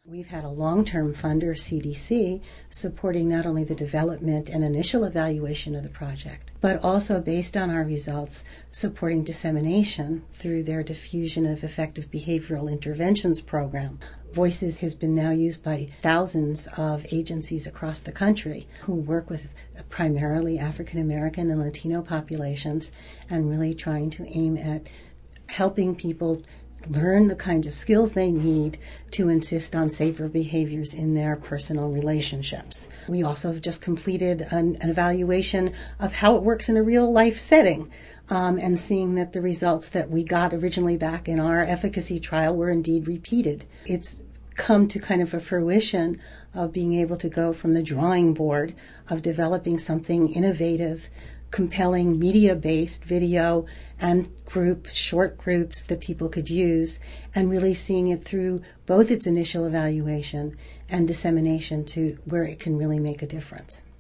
We've had a long-term funder, CDC, supporting not only the development and initial evaluation of the project, but also, based on our results, supporting dissemination through their Diffusion of Effective Behavioral Interventions program. Voices has been now used by thousands of agencies across the country who work with primarily African American and Latino populations, and really trying to aim at helping people learn the kinds of skills they need to insist on safer behaviors in their personal relationships. We also have just completed an evaluation of how it works in a real life setting, and seeing that the results that we got originally back in our efficacy trial were indeed repeated. It's come to kind of a fruition of being able to go from the drawing board of developing something innovative, compelling, media-based video and short groups that people could use, and really seeing it through both its initial evaluation and dissemination to where it can really make a difference.